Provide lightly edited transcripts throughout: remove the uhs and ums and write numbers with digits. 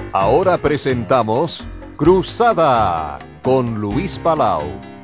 Ahora presentamos Cruzada con Luis Palau.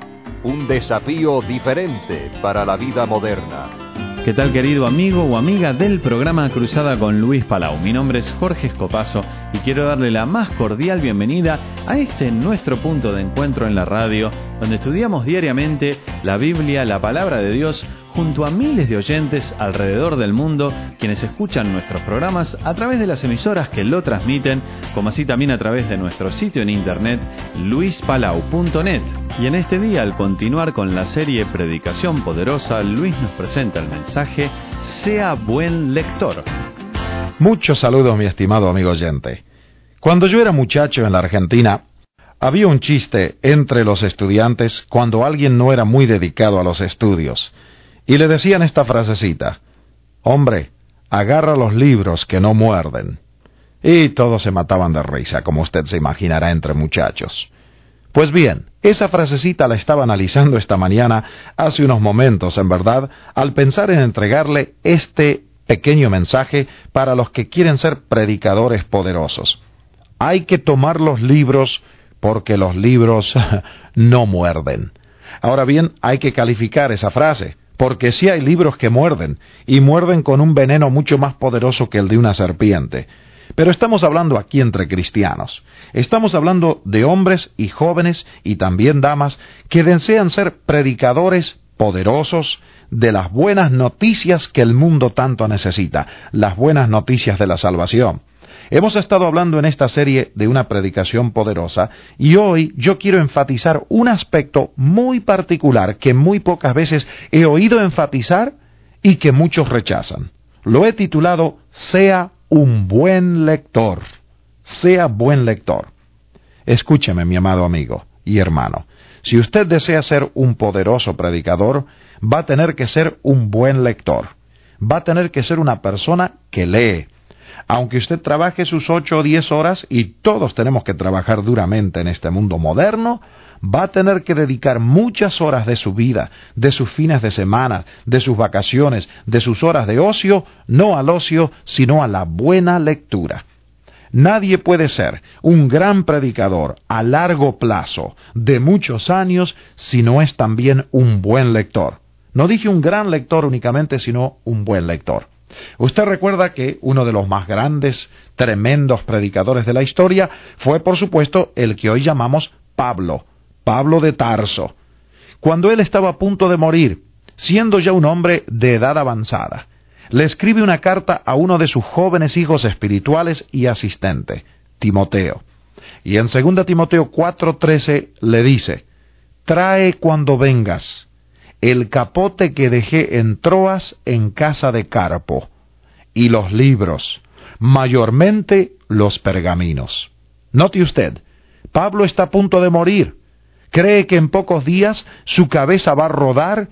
Un desafío diferente para la vida moderna. ¿Qué tal, querido amigo o amiga del programa Cruzada con Luis Palau? Mi nombre es Jorge Escopazo y quiero darle la más cordial bienvenida a nuestro punto de encuentro en la radio, donde estudiamos diariamente la Biblia, la Palabra de Dios, junto a miles de oyentes alrededor del mundo, quienes escuchan nuestros programas a través de las emisoras que lo transmiten, como así también a través de nuestro sitio en internet, luispalau.net. Y en este día, al continuar con la serie Predicación Poderosa, Luis nos presenta el mensaje Sea buen lector. Muchos saludos, mi estimado amigo oyente. Cuando yo era muchacho en la Argentina, había un chiste entre los estudiantes cuando alguien no era muy dedicado a los estudios, y le decían esta frasecita: hombre, agarra los libros que no muerden. Y todos se mataban de risa, como usted se imaginará, entre muchachos. Pues bien, esa frasecita la estaba analizando esta mañana, hace unos momentos, en verdad, al pensar en entregarle este pequeño mensaje para los que quieren ser predicadores poderosos. Hay que tomar los libros porque los libros no muerden. Ahora bien, hay que calificar esa frase, porque sí hay libros que muerden, y muerden con un veneno mucho más poderoso que el de una serpiente. Pero estamos hablando aquí entre cristianos. Estamos hablando de hombres y jóvenes y también damas que desean ser predicadores poderosos de las buenas noticias que el mundo tanto necesita, las buenas noticias de la salvación. Hemos estado hablando en esta serie de una predicación poderosa y hoy yo quiero enfatizar un aspecto muy particular que muy pocas veces he oído enfatizar y que muchos rechazan. Lo he titulado Sea un buen lector. Sea buen lector. Escúcheme, mi amado amigo y hermano. Si usted desea ser un poderoso predicador, va a tener que ser un buen lector. Va a tener que ser una persona que lee. Aunque usted trabaje sus 8 o 10 horas, y todos tenemos que trabajar duramente en este mundo moderno, va a tener que dedicar muchas horas de su vida, de sus fines de semana, de sus vacaciones, de sus horas de ocio, no al ocio, sino a la buena lectura. Nadie puede ser un gran predicador a largo plazo, de muchos años, si no es también un buen lector. No dije un gran lector únicamente, sino un buen lector. Usted recuerda que uno de los más grandes, tremendos predicadores de la historia fue, por supuesto, el que hoy llamamos Pablo de Tarso. Cuando él estaba a punto de morir, siendo ya un hombre de edad avanzada, le escribe una carta a uno de sus jóvenes hijos espirituales y asistente, Timoteo. Y en 2 Timoteo 4:13 le dice: trae cuando vengas el capote que dejé en Troas en casa de Carpo, y los libros, mayormente los pergaminos. Note usted, Pablo está a punto de morir. Cree que en pocos días su cabeza va a rodar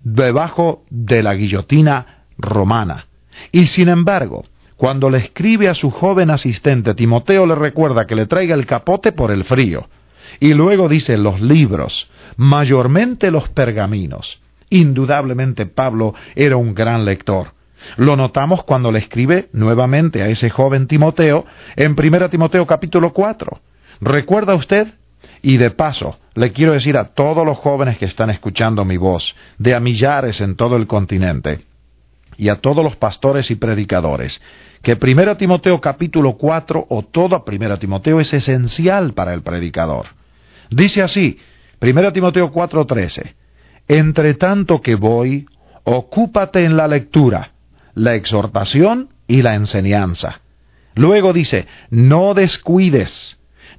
debajo de la guillotina romana. Y sin embargo, cuando le escribe a su joven asistente, Timoteo le recuerda que le traiga el capote por el frío. Y luego dice los libros, mayormente los pergaminos. Indudablemente Pablo era un gran lector. Lo notamos cuando le escribe nuevamente a ese joven Timoteo en 1 Timoteo capítulo 4. ¿Recuerda usted? Y de paso, le quiero decir a todos los jóvenes que están escuchando mi voz, de a millares en todo el continente, y a todos los pastores y predicadores, que 1 Timoteo capítulo 4 o toda 1 Timoteo es esencial para el predicador. Dice así, 1 Timoteo 4:13, entre tanto que voy, ocúpate en la lectura, la exhortación y la enseñanza. Luego dice, no descuides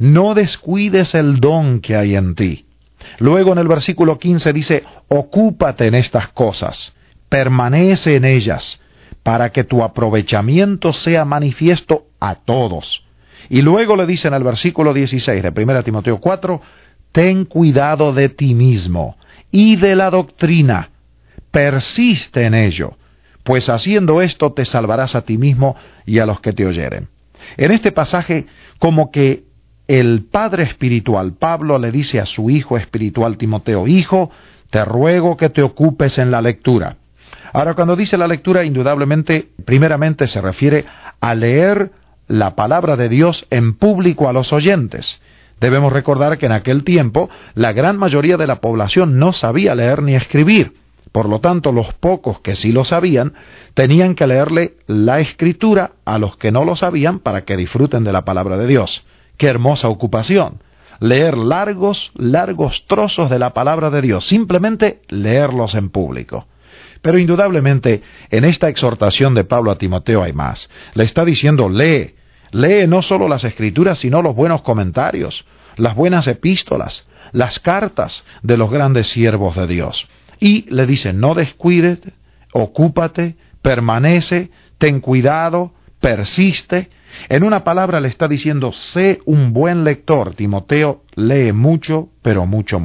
el don que hay en ti. Luego en el versículo 15 dice, ocúpate en estas cosas, permanece en ellas, para que tu aprovechamiento sea manifiesto a todos. Y luego le dice en el versículo 16 de 1 Timoteo 4, ten cuidado de ti mismo y de la doctrina, persiste en ello, pues haciendo esto te salvarás a ti mismo y a los que te oyeren. En este pasaje, como que el padre espiritual, Pablo, le dice a su hijo espiritual Timoteo, hijo, te ruego que te ocupes en la lectura. Ahora, cuando dice la lectura, indudablemente, primeramente se refiere a leer la palabra de Dios en público a los oyentes. Debemos recordar que en aquel tiempo la gran mayoría de la población no sabía leer ni escribir. Por lo tanto, los pocos que sí lo sabían tenían que leerle la Escritura a los que no lo sabían para que disfruten de la palabra de Dios. ¡Qué hermosa ocupación! Leer largos trozos de la palabra de Dios, simplemente leerlos en público. Pero indudablemente, en esta exhortación de Pablo a Timoteo hay más. Le está diciendo, lee no solo las Escrituras, sino los buenos comentarios, las buenas epístolas, las cartas de los grandes siervos de Dios. Y le dice, no descuides, ocúpate, permanece, ten cuidado, persiste. En una palabra le está diciendo, sé un buen lector. Timoteo, lee mucho, pero mucho.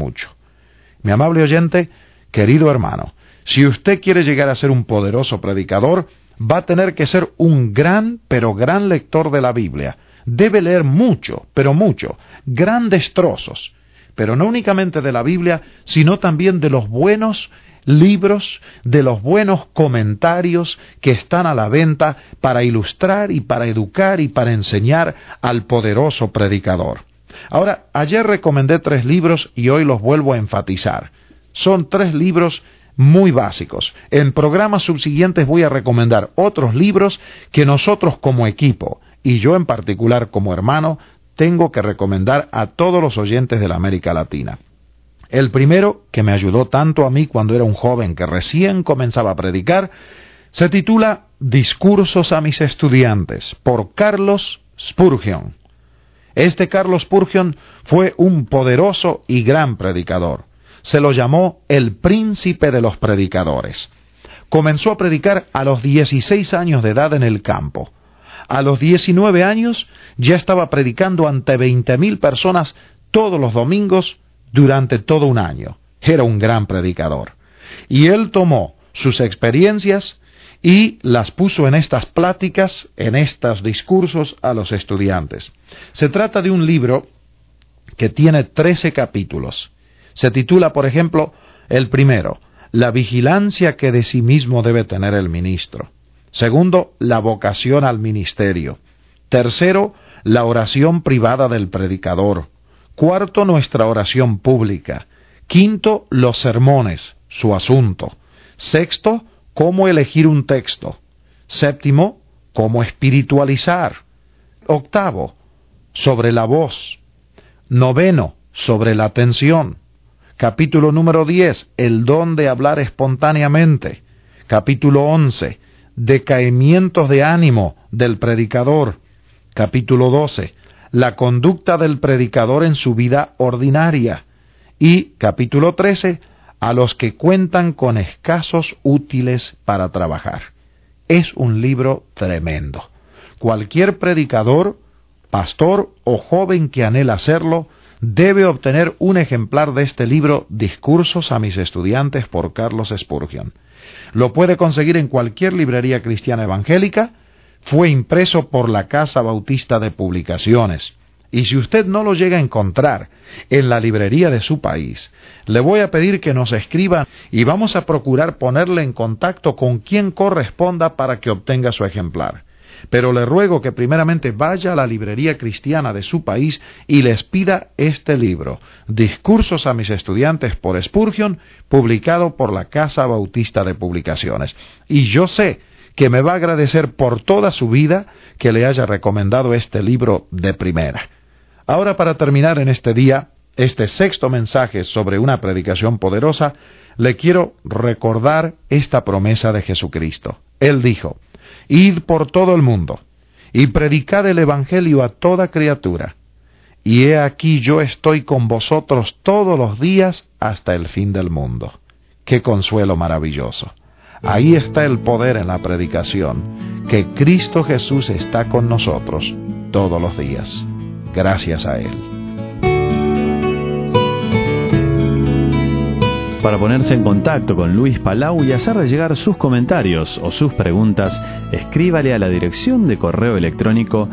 Mi amable oyente, querido hermano, si usted quiere llegar a ser un poderoso predicador, va a tener que ser un gran, pero gran lector de la Biblia. Debe leer mucho, pero mucho, grandes trozos, pero no únicamente de la Biblia, sino también de los buenos libros, de los buenos comentarios que están a la venta para ilustrar y para educar y para enseñar al poderoso predicador. Ahora, ayer recomendé 3 libros y hoy los vuelvo a enfatizar. Son 3 libros muy básicos. En programas subsiguientes voy a recomendar otros libros que nosotros como equipo, y yo en particular como hermano, tengo que recomendar a todos los oyentes de la América Latina. El primero, que me ayudó tanto a mí cuando era un joven que recién comenzaba a predicar, se titula Discursos a mis estudiantes, por Carlos Spurgeon. Este Carlos Spurgeon fue un poderoso y gran predicador. Se lo llamó el príncipe de los predicadores. Comenzó a predicar a los 16 años de edad en el campo. A los 19 años ya estaba predicando ante 20,000 personas todos los domingos durante todo un año. Era un gran predicador. Y él tomó sus experiencias y las puso en estas pláticas, en estos discursos a los estudiantes. Se trata de un libro que tiene 13 capítulos. Se titula, por ejemplo, el primero, La vigilancia que de sí mismo debe tener el ministro. Segundo, la vocación al ministerio. Tercero, la oración privada del predicador. Cuarto, nuestra oración pública. Quinto, los sermones, su asunto. Sexto, cómo elegir un texto. Séptimo, cómo espiritualizar. Octavo, sobre la voz. Noveno, sobre la atención. Capítulo número 10, el don de hablar espontáneamente. Capítulo 11, decaimientos de ánimo del predicador. Capítulo 12, la conducta del predicador en su vida ordinaria. Y capítulo 13, a los que cuentan con escasos útiles para trabajar. Es un libro tremendo. Cualquier predicador, pastor o joven que anhela hacerlo, debe obtener un ejemplar de este libro, Discursos a mis estudiantes, por Carlos Spurgeon. Lo puede conseguir en cualquier librería cristiana evangélica. Fue impreso por la Casa Bautista de Publicaciones. Y si usted no lo llega a encontrar en la librería de su país, le voy a pedir que nos escriba y vamos a procurar ponerle en contacto con quien corresponda para que obtenga su ejemplar. Pero le ruego que primeramente vaya a la librería cristiana de su país y les pida este libro, Discursos a mis estudiantes, por Spurgeon, publicado por la Casa Bautista de Publicaciones. Y yo sé que me va a agradecer por toda su vida que le haya recomendado este libro de primera. Ahora, para terminar en este día, este sexto mensaje sobre una predicación poderosa, le quiero recordar esta promesa de Jesucristo. Él dijo, id por todo el mundo y predicad el Evangelio a toda criatura. Y he aquí yo estoy con vosotros todos los días hasta el fin del mundo. ¡Qué consuelo maravilloso! Ahí está el poder en la predicación, que Cristo Jesús está con nosotros todos los días. Gracias a Él. Para ponerse en contacto con Luis Palau y hacerle llegar sus comentarios o sus preguntas, escríbale a la dirección de correo electrónico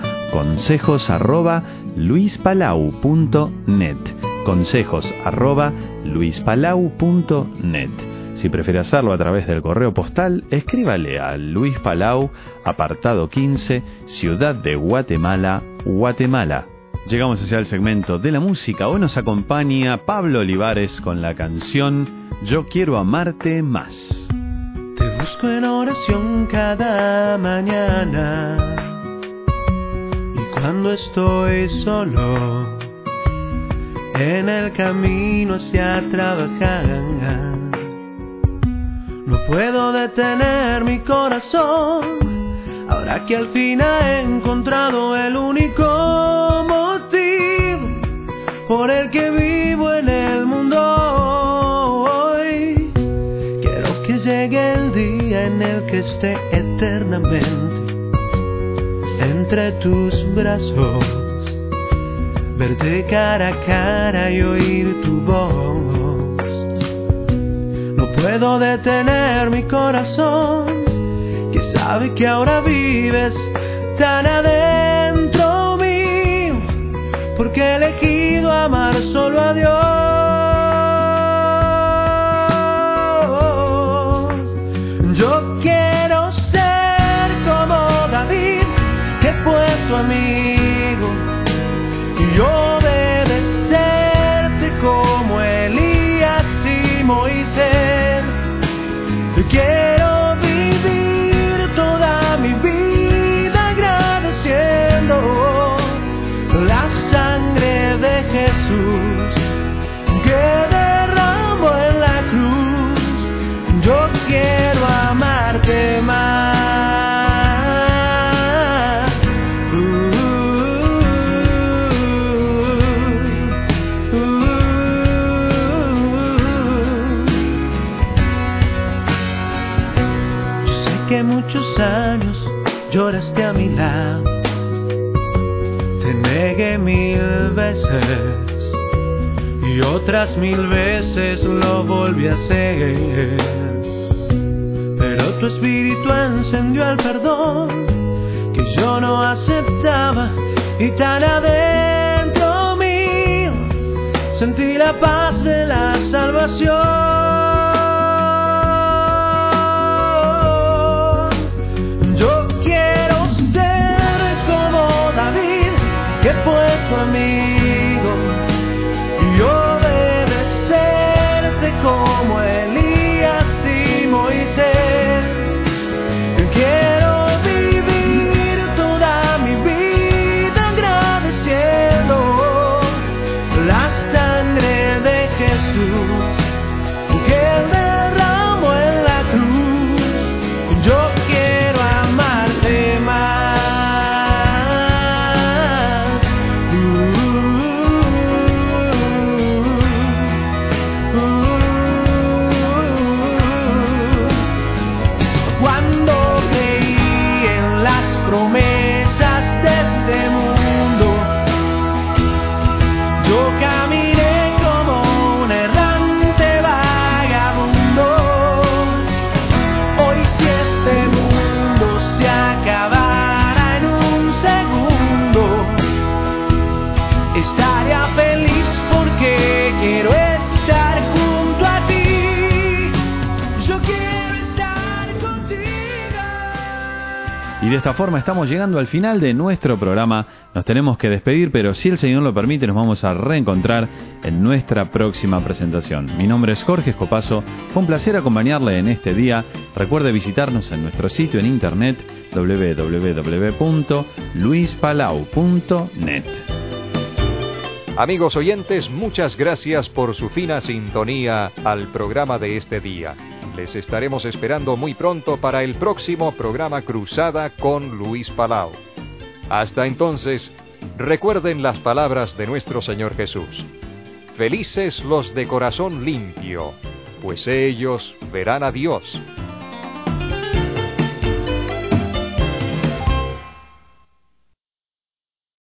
consejos@luispalau.net. consejos@luispalau.net. Si prefiere hacerlo a través del correo postal, escríbale a Luis Palau, apartado 15, Ciudad de Guatemala, Guatemala. Llegamos hacia el segmento de la música. Hoy nos acompaña Pablo Olivares con la canción Yo Quiero Amarte Más. Te busco en oración cada mañana, y cuando estoy solo en el camino hacia trabajar, no puedo detener mi corazón. Ahora que al fin he encontrado el único motivo por el que vivo en el mundo hoy, quiero que llegue el día en el que esté eternamente entre tus brazos, verte cara a cara y oír tu voz. No puedo detener mi corazón, que sabe que ahora vives tan adentro mío, porque he elegido amar solo a Dios. Yo quiero ser como David, que fue tu amigo, y obedecerte como Elías y Moisés. Quiero vivir toda mi vida agradeciendo la sangre de Jesús que derramó en la cruz. Yo quiero amarte más. Yo sé que muchos años lloraste a mi lado, te negué 1000 veces y otras 1000 veces lo volví a hacer, pero tu espíritu encendió el perdón que yo no aceptaba, y tan adentro mío sentí la paz de la salvación. Yo quiero ser como David, que fue tu amigo, y obedecerte como Elías y Moisés. Quiero vivir toda mi vida agradeciendo la sangre de Jesús que derramó en la cruz. Yo quiero amarte más. Cuando creí en las promesas de este mundo, yo caminé como un errante vagabundo. Hoy si este mundo se acabara en un segundo, estaría feliz porque quiero estar junto a ti. Yo quiero estar contigo. Y de esta forma estamos llegando al final de nuestro programa. Nos tenemos que despedir, pero si el Señor lo permite, nos vamos a reencontrar en nuestra próxima presentación. Mi nombre es Jorge Escopazo. Fue un placer acompañarle en este día. Recuerde visitarnos en nuestro sitio en internet www.luispalau.net. Amigos oyentes, muchas gracias por su fina sintonía al programa de este día. Les estaremos esperando muy pronto para el próximo programa Cruzada con Luis Palau. Hasta entonces, recuerden las palabras de nuestro Señor Jesús. Felices los de corazón limpio, pues ellos verán a Dios.